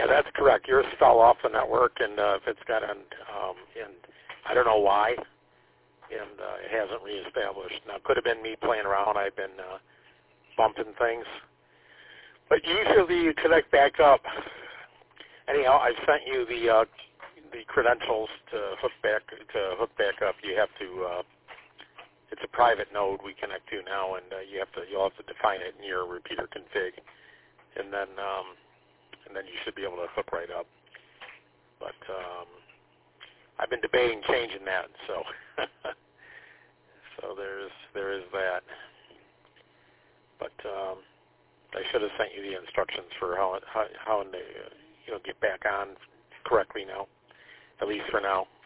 that's correct. Yours fell off the network, and if it's got and I don't know why, and it hasn't reestablished. Now, it could have been me playing around. I've been bumping things, but usually you connect back up. Anyhow, I sent you the credentials to hook back up. You have to. It's a private node we connect to now, and you'll have to define it in your repeater config, and then you should be able to hook right up. But I've been debating changing that, so so there is that. But I should have sent you the instructions for how to get back on correctly now, at least for now.